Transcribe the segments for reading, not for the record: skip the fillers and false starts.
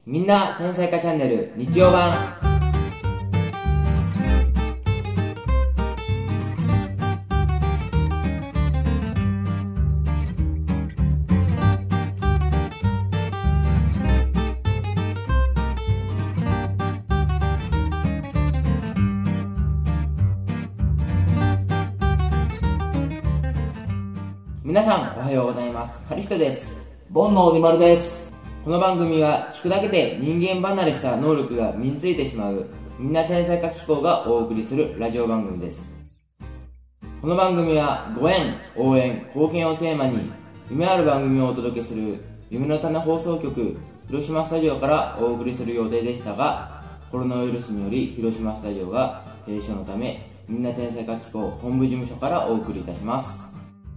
みんな天才化チャンネル日曜版。皆さんおはようございます。ハリヒトです。 ボンの鬼丸です。 この番組は聞くだけで人間離れした能力が身についてしまうみんな天才化機構がお送りするラジオ番組です。この番組はご縁、応援、貢献をテーマに夢ある番組をお届けする夢の種放送局広島スタジオからお送りする予定でしたが、コロナウイルスにより広島スタジオが閉所のためみんな天才化機構本部事務所からお送りいたします。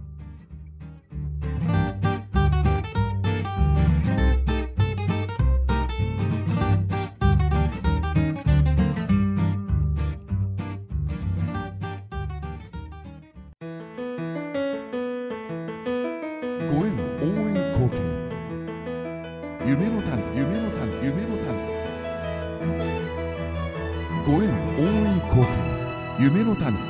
ご縁応援貢献夢の種ご縁応援貢献夢の種。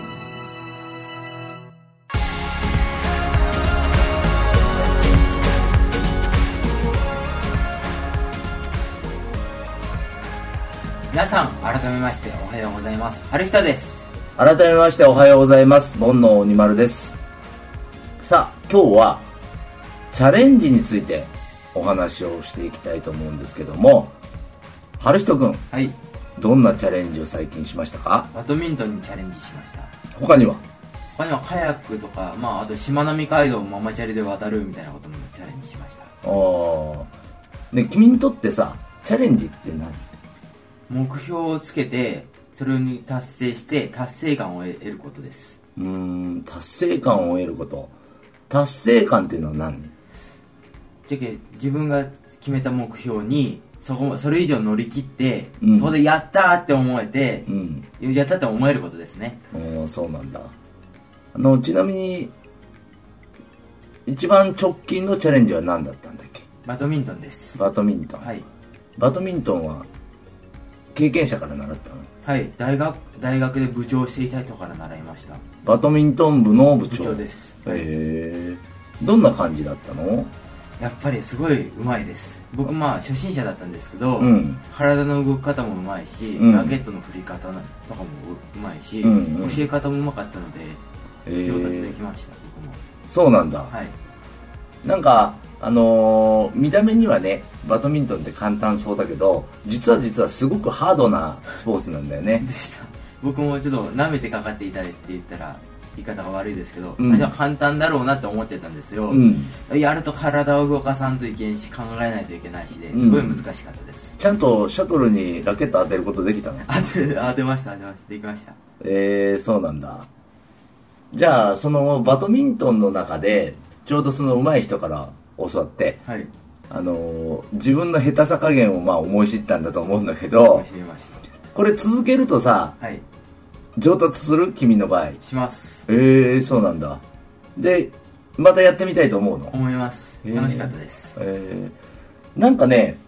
皆さん改めましておはようございます。春人です。 改めましておはようございます。ボンの鬼丸です。さあ、今日はチャレンジについてお話をしていきたいと思うんですけども、春人くん、 はい、 どんなチャレンジを最近しましたか？ バドミントンにチャレンジしました。 他にはカヤックとか、あとしまなみ海道をママチャリで渡るみたいなこともチャレンジしました。 ね、君にとってさ、チャレンジって何？ 目標をつけてそれに達成して達成感を得ることです。 達成感を得ること。達成感っていうのは何？ じゃけ自分が決めた目標にそれ以上乗り切って、そこでやったーって思えて、やったって思えることですね。 そうなんだ。ちなみに一番直近のチャレンジは何だったんだっけ？ バドミントンです。 バドミントン。 はい。 バドミントンは経験者から習ったの？ はい、大学で部長をしていた人から習いました。 バドミントン部の部長です。 どんな感じだったの？ やっぱりすごい上手いです。僕初心者だったんですけど、体の動き方も上手いし、ラケットの振り方とかも上手いし、教え方も上手かったので上達できました。僕も。そうなんだ。はい。 なんか見た目にはね、バドミントンって簡単そうだけど、実はすごくハードなスポーツなんだよね。 でした。僕もちょっと舐めてかかっていたりって言ったら言い方が悪いですけど、最初は簡単だろうなって思ってたんですよ。やると体を動かさんといけんし、考えないといけないしで、すごい難しかったです。 ちゃんとシャトルにラケット当てることできたの？ 当てました。できました。 そうなんだ。じゃあそのバドミントンの中でちょうどその上手い人から教わって、はい、自分の下手さ加減を思い知ったんだと思うんだけど、これ続けるとさ、はい、上達する？君の場合。 します。 そうなんだ。で、またやってみたいと思うの？ 思います。楽しかったです。 なんかね、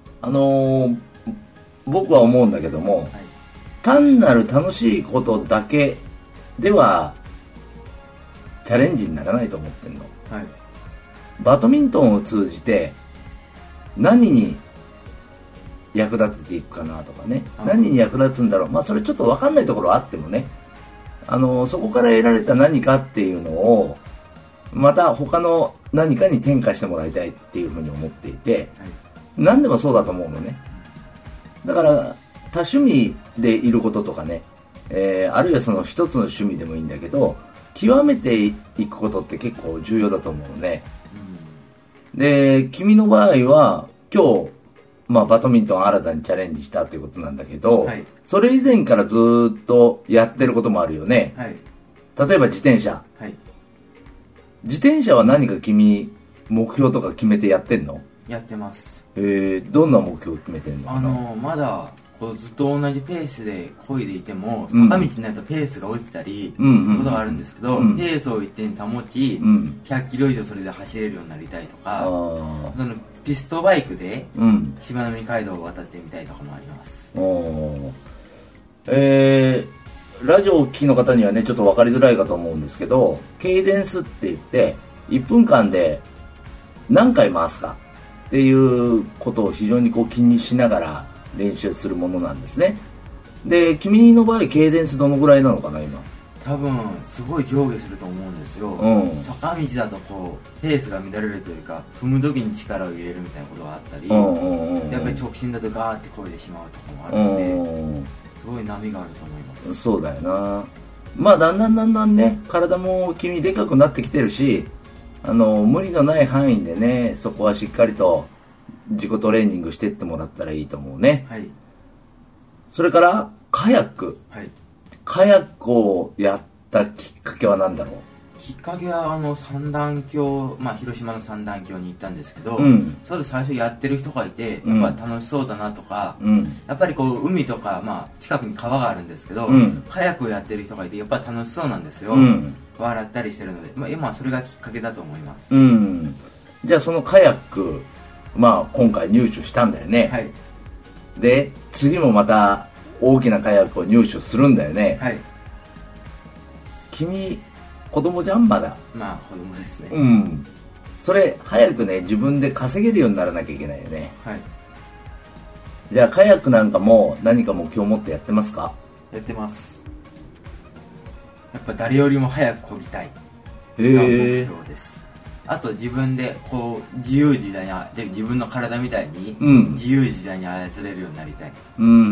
僕は思うんだけども、はい、単なる楽しいことだけではチャレンジにならないと思ってんの。はい。バドミントンを通じて何に役立てていくかなとかね、何に役立つんだろう、それちょっと分かんないところはあってもね、そこから得られた何かっていうのをまた他の何かに転化してもらいたいっていうふうに思っていて、はい、何でもそうだと思うのね。だから多趣味でいることとかね、あるいはその一つの趣味でもいいんだけど、極めていくことって結構重要だと思うのね。で、君の場合は今日、バドミントン新たにチャレンジしたということなんだけど、はい、それ以前からずっとやってることもあるよね。はい、例えば自転車、はい、自転車は何か君目標とか決めてやってんの？ やってます。 どんな目標決めてんの？ まだずっと同じペースで漕いでいても、坂道になるとペースが落ちたりことがあるんですけど、ペースを一定に保ち、100キロ以上それで走れるようになりたいとか、そのピストバイクでしまなみ海道を渡ってみたいとかもあります。 ラジオをお聞きの方にはねちょっと分かりづらいかと思うんですけど、ケイデンスって言って1分間で何回回すかっていうことを非常にこう気にしながら練習するものなんですね。で、君の場合ケイデンスどのぐらいなのかな今？ 多分すごい上下すると思うんですよ、坂道だとこうペースが乱れるというか、踏む時に力を入れるみたいなことがあったり、やっぱり直進だとガーって漕いでしまうとかもあるので、すごい波があると思います。 そうだよな。まあだんだんね体も君でかくなってきてるし、無理のない範囲でねそこはしっかりと自己トレーニングしてってもらったらいいと思うね。はい。それからカヤック、はい、カヤックをやったきっかけは何だろう？ きっかけは三段峡、広島の三段峡に行ったんですけど、それで最初やってる人がいてやっぱ楽しそうだなとか、やっぱりこう海とか、近くに川があるんですけど、カヤックをやってる人がいてやっぱり楽しそうなんですよ、笑ったりしてるので、今それがきっかけだと思います。 じゃあそのカヤック、今回入手したんだよね。はい。で次もまた大きなカヤックを入手するんだよね。はい。君子供じゃんまだ。 子供ですね。 それ早くね自分で稼げるようにならなきゃいけないよね。はい。じゃあカヤックなんかも何か目標を持ってやってますか？ やってます。やっぱ誰よりも早く漕ぎたいが目標です。あと自分でこう自由自在に、自分の体みたいに自由自在に操れるようになりたい。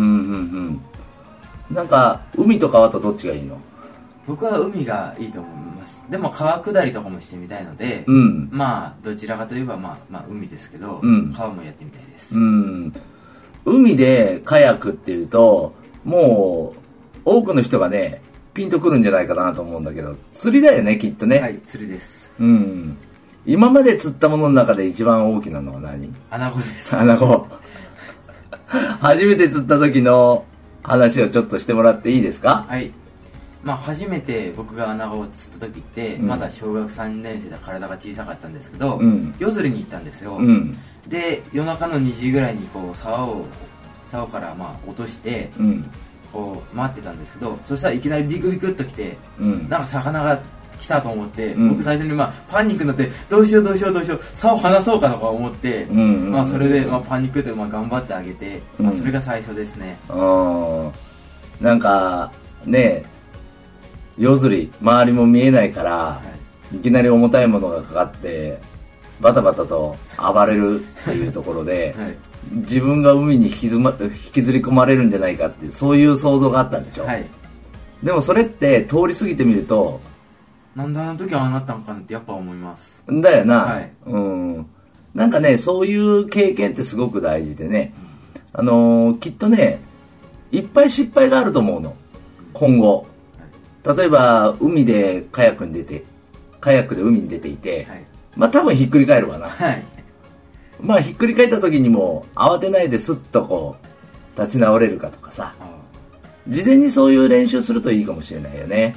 なんか海と川とどっちがいいの？ 僕は海がいいと思います。でも川下りとかもしてみたいので、どちらかといえば海ですけど、川もやってみたいです。 海でカヤックっていうともう多くの人がねピンとくるんじゃないかなと思うんだけど、釣りだよねきっとね。 はい、釣りです。 今まで釣ったものの中で一番大きなのは何？ アナゴです。 アナゴ。初めて釣った時の話をちょっとしてもらっていいですか？ はい。初めて僕がアナゴを釣った時って、まだ小学3年生で体が小さかったんですけど、夜釣りに行ったんですよ。で夜中の2時ぐらいにこう竿から落として、こう待ってたんですけど、そしたらいきなりビクビクっと来て、なんか魚が来たと思って、僕最初にパニックになって、どうしよう竿離そうかとか思って、それでパニックって頑張ってあげて、それが最初ですね。 なんかね夜釣り周りも見えないから、いきなり重たいものがかかってバタバタと暴れるっていうところで、自分が海に引きずり込まれるんじゃないかってそういう想像があったんでしょ。でもそれって通り過ぎてみると、 なんであの時ああなったのかなってやっぱ思います。 だよな。なんかねそういう経験ってすごく大事でね、きっとねいっぱい失敗があると思うの今後。例えば海でカヤックで海に出ていて、多分ひっくり返るわな。ひっくり返った時にも慌てないでスッとこう立ち直れるかとかさ、事前にそういう練習するといいかもしれないよね。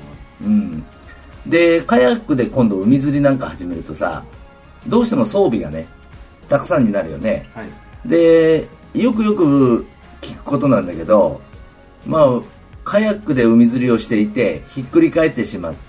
でカヤックで今度海釣りなんか始めるとさ、どうしても装備がねたくさんになるよね。でよく聞くことなんだけど、カヤックで海釣りをしていてひっくり返ってしまって、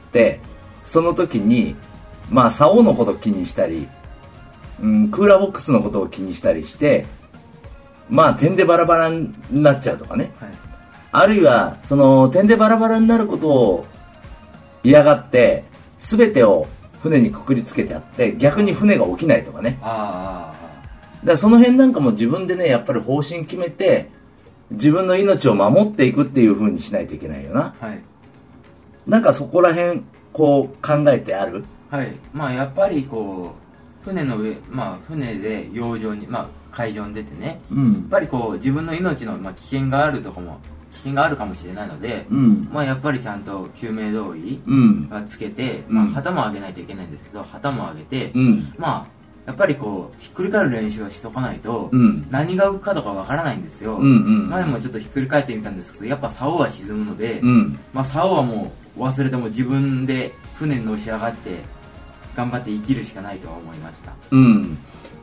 その時に竿のことを気にしたり、クーラーボックスのことを気にしたりして、点でバラバラになっちゃうとかね、あるいはその点でバラバラになることを嫌がって全てを船にくくりつけてあって逆に船が起きないとかね。だからその辺なんかも自分でねやっぱり方針決めて自分の命を守っていくっていう風にしないといけないよな。なんかそこら辺こう考えてある？ やっぱりこう船の上、船で洋上に、海上に出てね、やっぱりこう自分の命の、危険があるかもしれないので、やっぱりちゃんと救命胴衣がつけて、旗も上げないといけないんですけど、旗も上げて、やっぱりこうひっくり返る練習はしとかないと、何が浮くかとかわからないんですよ。前もちょっとひっくり返ってみたんですけど、やっぱ竿は沈むので、竿はもう忘れても自分で船にのし上がって頑張って生きるしかないとは思いました。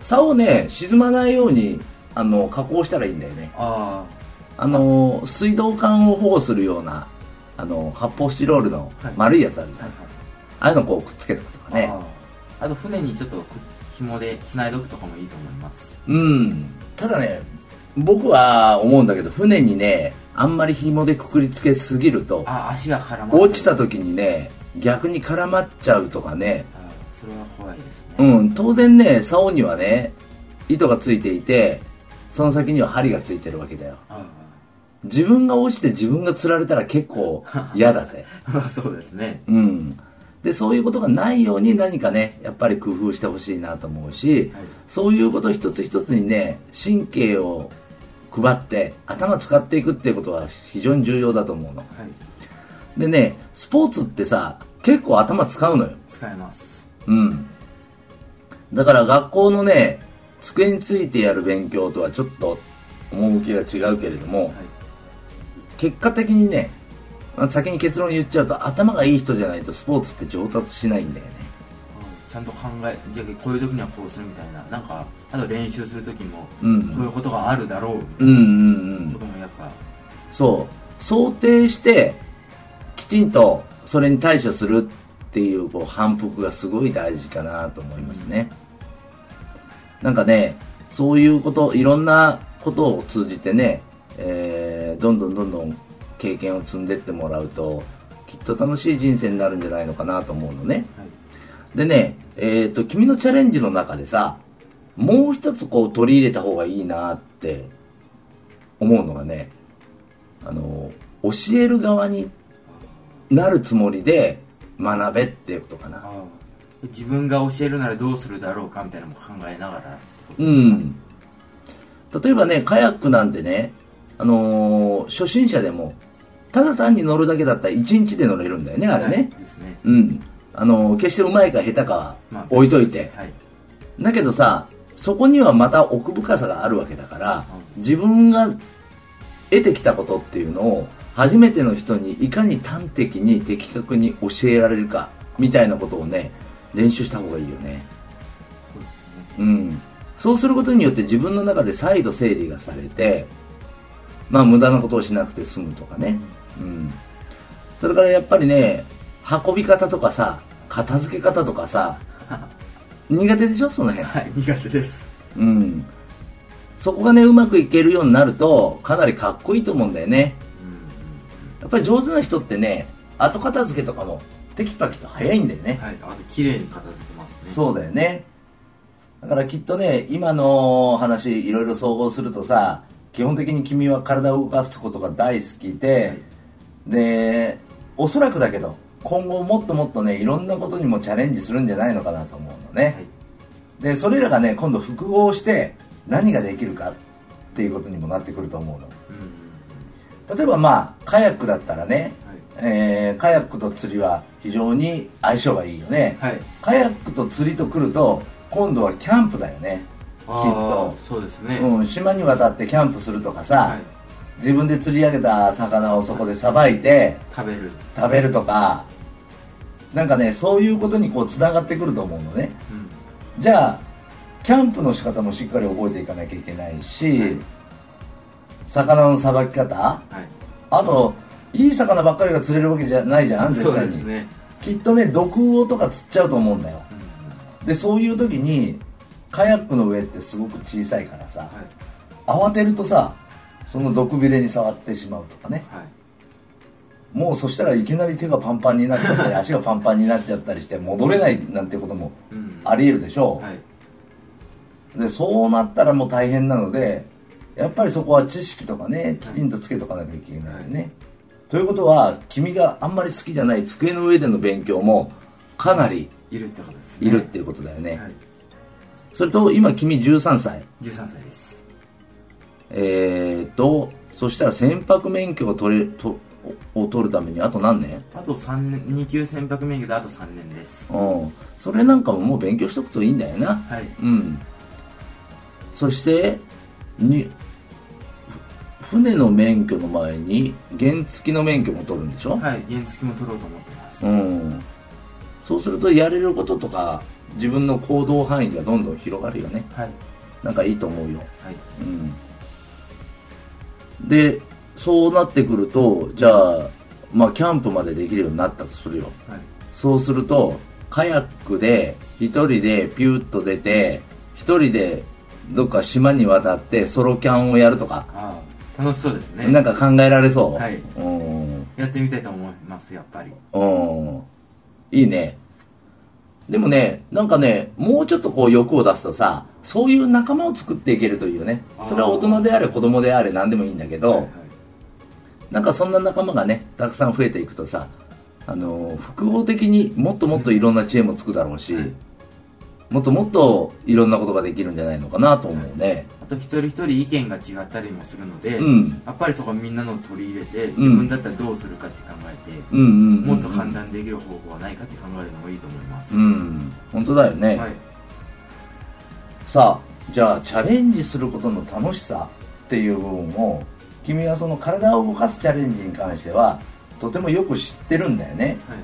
竿をね沈まないように加工したらいいんだよね。水道管を保護するような発泡スチロールの丸いやつあるじゃん、ああいうのこうくっつけとくとかね。 あと船にちょっと紐で繋いどくとかもいいと思います。 ただね僕は思うんだけど、船にねあんまり紐でくくりつけすぎると足が絡まって落ちた時にね逆に絡まっちゃうとかね。 それは怖いですね。 当然ね竿にはね糸がついていて、その先には針がついてるわけだよ。自分が落ちて自分が釣られたら結構嫌だぜ。 そうですね。 でそういうことがないように何かねやっぱり工夫してほしいなと思うし、そういうこと一つ一つにね神経を配って頭使っていくっていうことは非常に重要だと思うの。でねスポーツってさ結構頭使うのよ。 使えます。 だから学校のね机についてやる勉強とはちょっと趣が違うけれども、結果的にね先に結論言っちゃうと頭がいい人じゃないとスポーツって上達しないんだよね。 ちゃんと考えじゃあこういう時にはこうするみたいな、なんかあと練習する時もこういうことがあるだろうみたいなこともやっぱそう想定してきちんとそれに対処するっていう反復がすごい大事かなと思いますね。なんかねそういうこといろんなことを通じてね、どんどん経験を積んでってもらうときっと楽しい人生になるんじゃないのかなと思うのね。でね、君のチャレンジの中でさもう一つこう取り入れた方がいいなって思うのがね、教える側になるつもりで学べっていうことかな。 自分が教えるならどうするだろうかみたいなのも考えながら。 例えばねカヤックなんてね、初心者でもただ単に乗るだけだったら1日で乗れるんだよね、あれね。 ですね。 決してうまいか下手かは置いといて、だけどさそこにはまた奥深さがあるわけだから、自分が得てきたことっていうのを初めての人にいかに端的に的確に教えられるかみたいなことをね練習した方がいいよね。そうすることによって自分の中で再度整理がされて、無駄なことをしなくて済むとかね。それからやっぱりね運び方とかさ片付け方とかさ苦手でしょその辺。 苦手です。 そこがねうまくいけるようになるとかなりかっこいいと思うんだよね。やっぱり上手な人ってね後片付けとかもテキパキと早いんだよね。 あと綺麗に片付けますね。 そうだよね。だからきっとね今の話いろいろ総合するとさ、基本的に君は体を動かすことが大好きで、でおそらくだけど今後もっともっとねいろんなことにもチャレンジするんじゃないのかなと思うのね。でそれらがね今度複合して何ができるかっていうことにもなってくると思うの。例えばカヤックだったらね、カヤックと釣りは非常に相性がいいよね。カヤックと釣りと来ると今度はキャンプだよね。きっとそうですね。 島に渡ってキャンプするとかさ、自分で釣り上げた魚をそこでさばいて食べるとか、なんかねそういうことにこうつながってくると思うのね。じゃあキャンプの仕方もしっかり覚えていかなきゃいけないし、魚のさばき方、あといい魚ばっかりが釣れるわけじゃないじゃん絶対に。そうですね。きっとね毒魚とか釣っちゃうと思うんだよ。でそういう時にカヤックの上ってすごく小さいからさ、慌てるとさその毒ビレに触ってしまうとかね、もうそしたらいきなり手がパンパンになっちゃったり足がパンパンになっちゃったりして戻れないなんてこともありえるでしょう。でそうなったらもう大変なのでやっぱりそこは知識とかねきちんとつけとかなきゃいけないよね。ということは君があんまり好きじゃない机の上での勉強もかなりいるってことですね。 いるっていうことだよね。それと今君13歳。 13歳です。 そしたら船舶免許を取るためにあと何年？ あと2級船舶免許であと3年です。 それなんかももう勉強しとくといいんだよな。そして船の免許の前に原付の免許も取るんでしょ？ 原付も取ろうと思ってます。 そうするとやれることとか自分の行動範囲がどんどん広がるよね。 はい。 なんかいいと思うよ。 はい。 で、そうなってくると、じゃあ、まあキャンプまでできるようになったとするよ。 はい。 そうすると、カヤックで一人でピューッと出て、一人でどっか島に渡ってソロキャンをやるとか。 ああ、楽しそうですね。 なんか考えられそう。 はい。やってみたいと思います、やっぱり。 いいね。でもね、なんかね、もうちょっとこう欲を出すとさ、そういう仲間を作っていけるというよね。それは大人であれ子供であれ何でもいいんだけど、はいはい、なんかそんな仲間がね、たくさん増えていくとさ、複合的にもっともっといろんな知恵もつくだろうし、もっともっといろんなことができるんじゃないのかなと思うね。 あと一人一人意見が違ったりもするので、やっぱりそこはみんなの取り入れて、自分だったらどうするかって考えて、もっと簡単にできる方法はないかって考えるのもいいと思います。 本当だよね。 はい、 さあ、じゃあチャレンジすることの楽しさっていう部分を、君はその体を動かすチャレンジに関してはとてもよく知ってるんだよね。はい、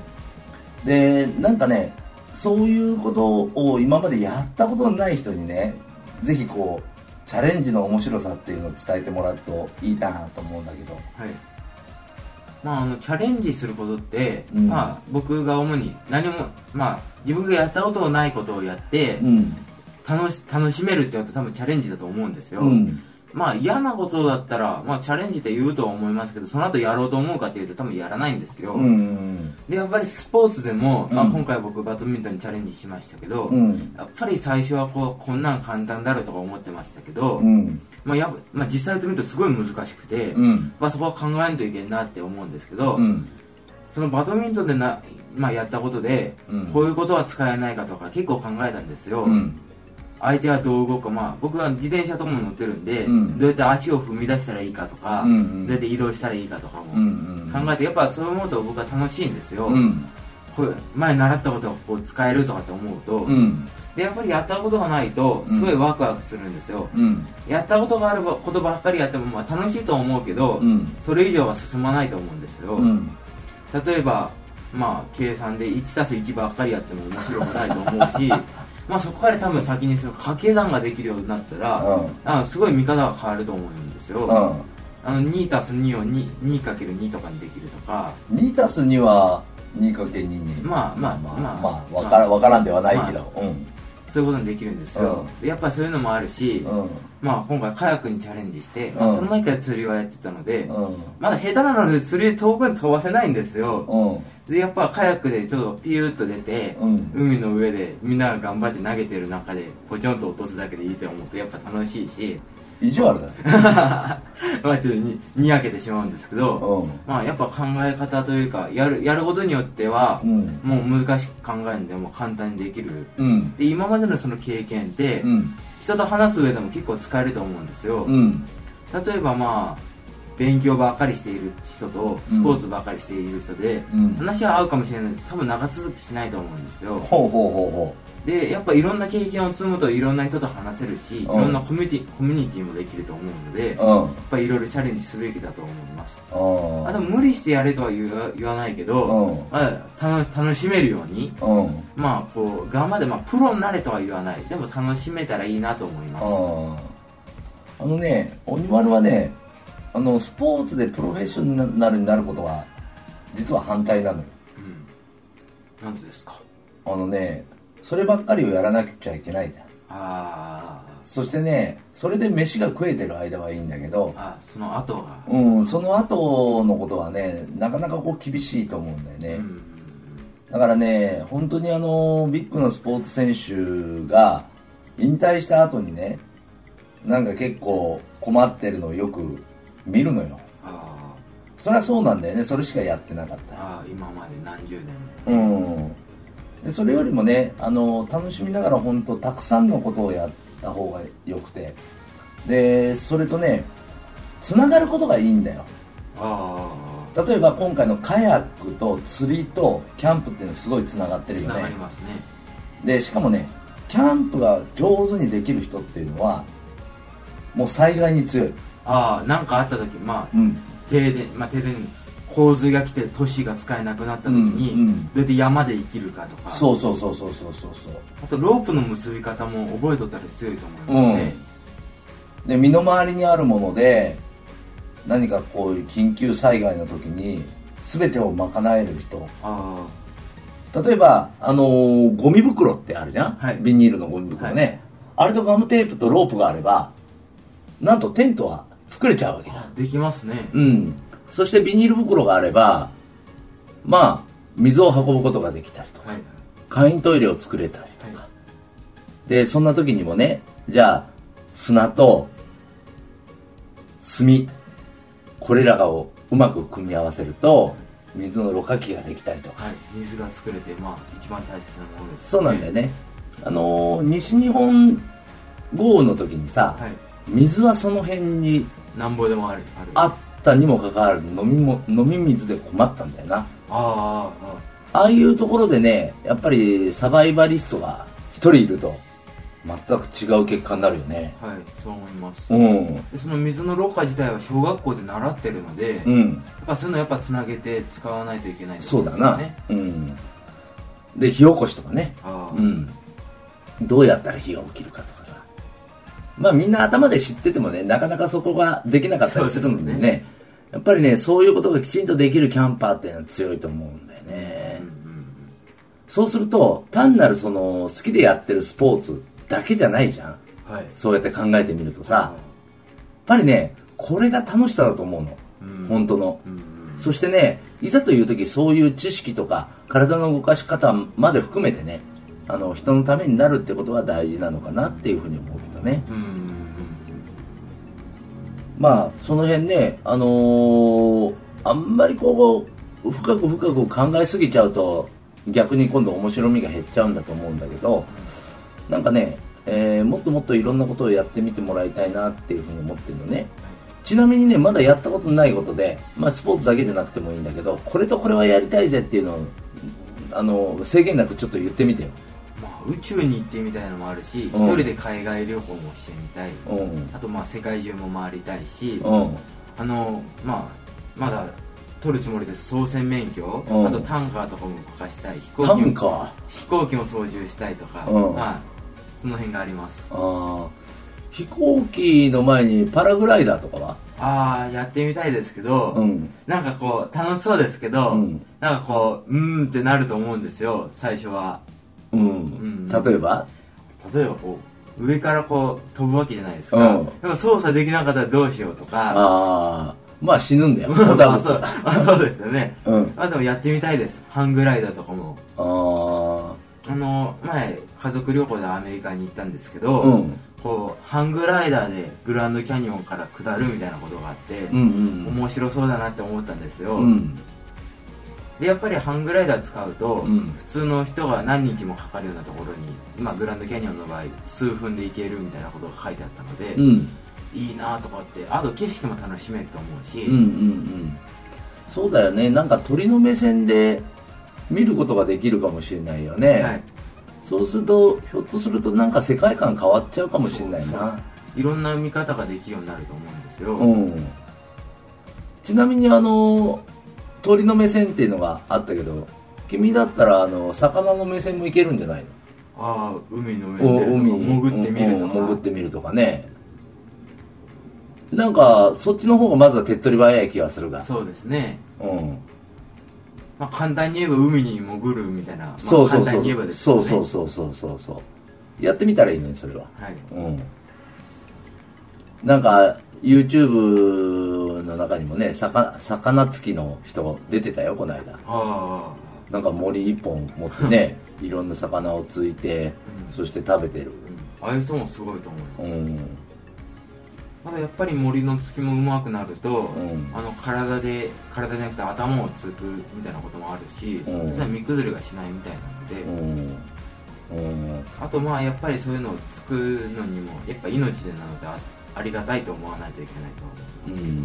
で、なんかね、そういうことを今までやったことのない人にね、ぜひこうチャレンジの面白さっていうのを伝えてもらうといいかなと思うんだけど。 はい、まあ、チャレンジすることって、まあ、僕が主に何も、まあ、自分がやったことのないことをやって、楽しめるっていうのは多分チャレンジだと思うんですよ。まあ嫌なことだったら、まあチャレンジって言うとは思いますけど、その後やろうと思うかっていうと多分やらないんですよ。で、やっぱりスポーツでも、まあ今回僕バドミントンにチャレンジしましたけど、やっぱり最初はこんなん簡単だろうとか思ってましたけど、まあ実際やってみるとすごい難しくて、まあそこは考えないといけないなって思うんですけど、そのバドミントンでまあやったことで、こういうことは使えないかとか結構考えたんですよ。相手はどう動くか、まあ、僕は自転車とかも乗ってるんで、どうやって足を踏み出したらいいかとか、どうやって移動したらいいかとかも考えて、やっぱそう思うと僕は楽しいんですよ。これ前習ったことをこう使えるとかって思うと、でやっぱりやったことがないとすごいワクワクするんですよ。やったことがあることばっかりやっても、まあ、楽しいと思うけど、それ以上は進まないと思うんですよ。例えば、まあ、計算で 1+1 ばっかりやっても面白くないと思うしまあそこから多分先にその掛け算ができるようになったら、すごい見方が変わると思うんですよ。2+2 を 2×2 とかにできるとか。 2+2 は 2×2 に。まあ分からんではないけど、 そういうことにできるんですよ。やっぱりそういうのもあるし、まあ今回カヤックにチャレンジして、その前から釣りはやってたので、まだ下手なので釣り遠くに飛ばせないんですよ。でやっぱカヤックでちょっとピューッと出て、海の上でみんなが頑張って投げてる中でポチョンと落とすだけでいいと思うとやっぱ楽しいし、 意地悪だねまあちょっとにやけてしまうんですけど、まあやっぱ考え方というかやることによっては、もう難しく考えるんでも簡単にできる、で今までのその経験って、人と話す上でも結構使えると思うんですよ。例えばまあ勉強ばっかりしている人とスポーツばっかりしている人で、話は合うかもしれないです。多分長続きしないと思うんですよ。でやっぱいろんな経験を積むといろんな人と話せるし、いろんなコミュニティもできると思うので、やっぱりいろいろチャレンジすべきだと思います。あと無理してやれとは言わないけど、楽しめるように、まあこう頑張って、まあプロになれとは言わない、でも楽しめたらいいなと思います。 鬼丸はね、スポーツでプロフェッショナルになることは実は反対なのよ。 なんでですか？ そればっかりをやらなくちゃいけないじゃん。そしてね、それで飯が食えてる間はいいんだけど、 その後がその後のことはね、なかなかこう厳しいと思うんだよね。だからね、本当にビッグなスポーツ選手が引退した後にね、なんか結構困ってるのをよく見るのよ。それはそうなんだよね。それしかやってなかった。 今まで何十年でそれよりもね、楽しみながら本当たくさんのことをやった方がよくて、でそれとね、つながることがいいんだよ。例えば今回のカヤックと釣りとキャンプっていうのはすごいつながってるよね。 つながりますね。 でしかもね、キャンプが上手にできる人っていうのはもう災害に強い。 なんかあった時、停電、 洪水が来て都市が使えなくなった時に、どうやって山で生きるかとか、 そうあとロープの結び方も覚えとったら強いと思うので、 で身の回りにあるもので何かこういう緊急災害の時に全てを賄える人、例えばゴミ袋ってあるじゃん、はい、ビニールのゴミ袋ね、はい、あれとガムテープとロープがあればなんとテントは作れちゃうわけだ。 できますね。 そしてビニール袋があればまあ水を運ぶことができたりとか、はい、簡易トイレを作れたりとか、はい、でそんな時にもね、じゃあ砂と炭これらをうまく組み合わせると水のろ過器ができたりとか、はい、 水が作れて、まあ、一番大切なものです、ね、 そうなんだよね。西日本豪雨の時にさ、はい、水はその辺になんぼでもあったにもかかわらず飲み水で困ったんだよな。ああいうところでね、やっぱりサバイバリストが一人いると全く違う結果になるよね。 はい、そう思います。でその水のろ過自体は小学校で習ってるので、やっぱそういうのやっぱつなげて使わないといけないですよね。 そうだな。で火起こしとかね、どうやったら火が起きるかとかさ、まあみんな頭で知っててもね、なかなかそこができなかったりするのでね、やっぱりね、そういうことがきちんとできるキャンパーっていうのは強いと思うんだよね。そうすると単なるその好きでやってるスポーツだけじゃないじゃん、はい、そうやって考えてみるとさ、やっぱりねこれが楽しさだと思うの、本当の、そしてね、いざという時そういう知識とか体の動かし方まで含めてね、人のためになるってことは大事なのかなっていうふうに思うけどね。まあその辺ね、あんまりこう深く考えすぎちゃうと逆に今度面白みが減っちゃうんだと思うんだけど、なんかね、もっともっといろんなことをやってみてもらいたいなっていうふうに思ってるのね。ちなみにね、まだやったことないことで、まあスポーツだけじゃなくてもいいんだけど、これとこれはやりたいぜっていうのを制限なくちょっと言ってみてよ。 まあ、宇宙に行ってみたいのもあるし、一人で海外旅行もしてみたい、あとまあ世界中も回りたいし、まだ取るつもりです。操船免許、あとタンカーとかも書かしたい、飛行機も操縦したいとか、まあその辺があります。 飛行機の前にパラグライダーとかはやってみたいですけど、なんかこう楽しそうですけど、なんかこうってなると思うんですよ、最初は。 例えばこう上からこう飛ぶわけじゃないですか。でも操作できなかったらどうしようとか。 まあ死ぬんだよ。 そうですよね。でもやってみたいです。ハングライダーとかも。前家族旅行でアメリカに行ったんですけど、こうハングライダーでグランドキャニオンから下るみたいなことがあって、面白そうだなって思ったんですよ。でやっぱりハングライダー使うと、普通の人が何日もかかるようなところに、グランドキャニオンの場合数分で行けるみたいなことが書いてあったので、いいなとかって、あと景色も楽しめると思うし、 そうだよね。なんか鳥の目線で見ることができるかもしれないよね、はい、そうするとひょっとするとなんか世界観変わっちゃうかもしれないな。 いろんな見方ができるようになると思うんですよ、 ちなみに鳥の目線っていうのがあったけど、君だったら魚の目線もいけるんじゃないの？ 海の上で潜ってみるとか、 潜ってみるとかね。なんかそっちの方がまずは手っ取り早い気がするが。 そうですね。簡単に言えば海に潜るみたいな、簡単に言えばですよね。 そうやってみたらいいのにそれは。なんか YouTube の中にもね、魚付きの人出てたよこの間。なんか森一本持ってねいろんな魚をついて、そして食べてる、 ああいう人もすごいと思います。ただやっぱり森の突きも上手くなると、体じゃなくて頭をつくみたいなこともあるし、それは身崩れがしないみたいなので、あとやっぱりそういうのをつくのにもやっぱ命でなのでありがたいと思わないといけないと思います。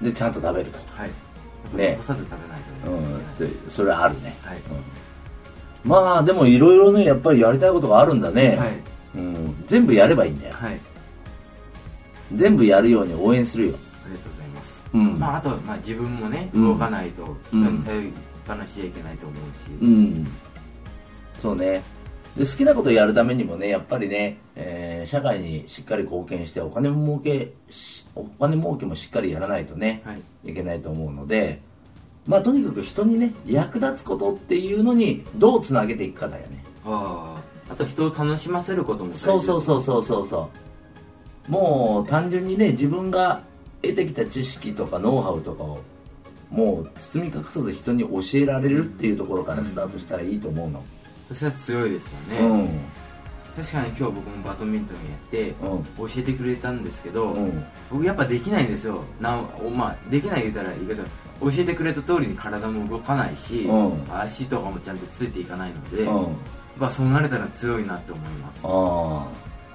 でちゃんと食べると。 はい。残さず食べないとね。 それはあるね。まあでもいろいろね、やっぱりやりたいことがあるんだね。全部やればいいんだよ。全部やるように応援するよ。 ありがとうございます。 あと自分もね動かないと人に頼りっぱなしじゃいけないと思うし、 そうね。で好きなことをやるためにもね、やっぱりね、社会にしっかり貢献してお金儲けもしっかりやらないとね、いけないと思うので、とにかく人にね役立つことっていうのにどうつなげていくかだよね。 あと人を楽しませることも大事。そうもう単純にね、自分が得てきた知識とかノウハウとかをもう包み隠さず人に教えられるっていうところからスタートしたらいいと思うの。 それは強いですよね。確かに今日僕もバドミントンやって教えてくれたんですけど、僕やっぱできないんですよ。できない言うたらいいけど、教えてくれた通りに体も動かないし、足とかもちゃんとついていかないので、そうなれたら強いなって思います。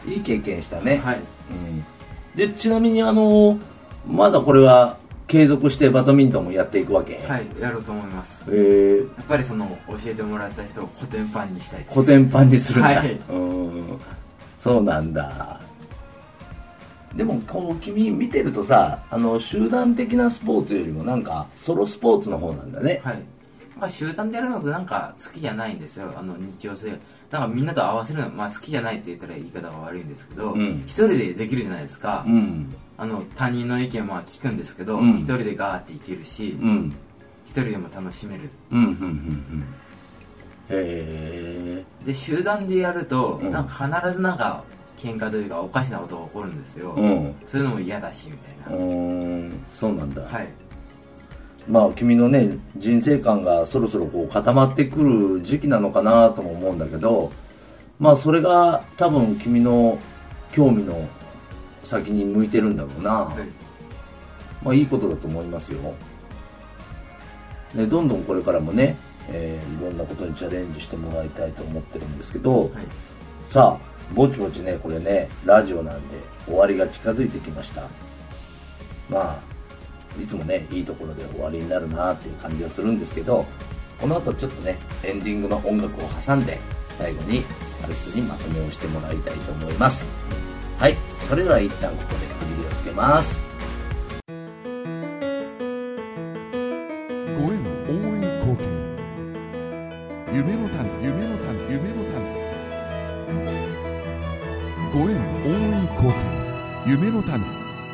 いい経験したね。でちなみにまだこれは継続してバドミントンもやっていくわけ？ はい、やろうと思います。やっぱり教えてもらった人をコテンパンにしたいです。 コテンパンにするんだ。そうなんだ。でも君見てるとさ、集団的なスポーツよりもなんかソロスポーツの方なんだね。 集団でやるのとなんか好きじゃないんですよ。日常性なんかみんなと合わせるの好きじゃないって言ったら言い方が悪いんですけど、一人でできるじゃないですか。他人の意見は聞くんですけど、一人でガーっていけるし、一人でも楽しめる。で集団でやると、なんか必ずなんか喧嘩というかおかしなことが起こるんですよ。そういうのも嫌だしみたいな。 そうなんだ。君のね人生観がそろそろ固まってくる時期なのかなとも思うんだけど、それが多分君の興味の先に向いてるんだろうな。いいことだと思いますよ。どんどんこれからもね、いろんなことにチャレンジしてもらいたいと思ってるんですけど、さあぼちぼちねこれねラジオなんで終わりが近づいてきました。いつもねいいところで終わりになるなっていう感じがするんですけど、この後ちょっとねエンディングの音楽を挟んで最後にある人にまとめをしてもらいたいと思います。はい、それでは一旦ここで区切りをつけます。 ご縁応援貢献、夢の種、夢の種、夢の種。ご縁応援貢献、夢の種。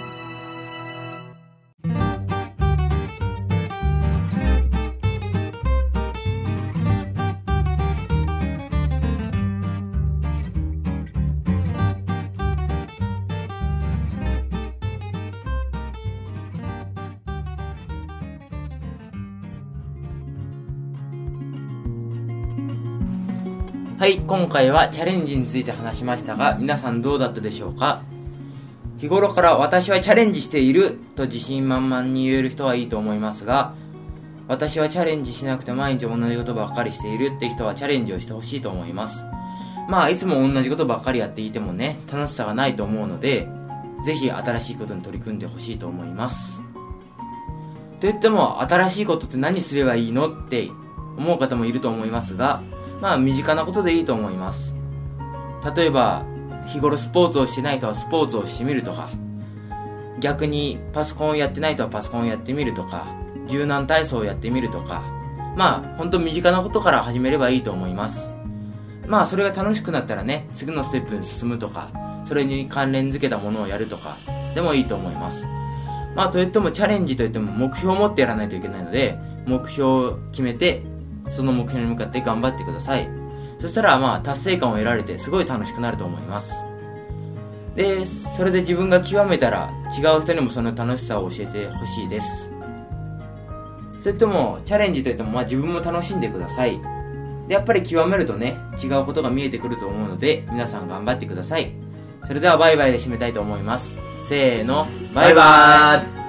はい、今回はチャレンジについて話しましたが、皆さんどうだったでしょうか。日頃から私はチャレンジしていると自信満々に言える人はいいと思いますが、私はチャレンジしなくて毎日同じことばっかりしているって人はチャレンジをしてほしいと思います。いつも同じことばっかりやっていてもね、楽しさがないと思うので、ぜひ新しいことに取り組んでほしいと思います。といっても新しいことって何すればいいのって思う方もいると思いますが、身近なことでいいと思います。例えば日頃スポーツをしてない人はスポーツをしてみるとか、逆にパソコンをやってない人はパソコンをやってみるとか、柔軟体操をやってみるとか、本当身近なことから始めればいいと思います。それが楽しくなったらね、次のステップに進むとか、それに関連づけたものをやるとかでもいいと思います。といってもチャレンジといっても目標を持ってやらないといけないので、目標を決めてその目標に向かって頑張ってください。そしたら達成感を得られてすごい楽しくなると思います。でそれで自分が極めたら違う人にもその楽しさを教えてほしいです。といってもチャレンジといっても自分も楽しんでください。でやっぱり極めるとね、違うことが見えてくると思うので、皆さん頑張ってください。それではバイバイで締めたいと思います。せーの、バイバーイ。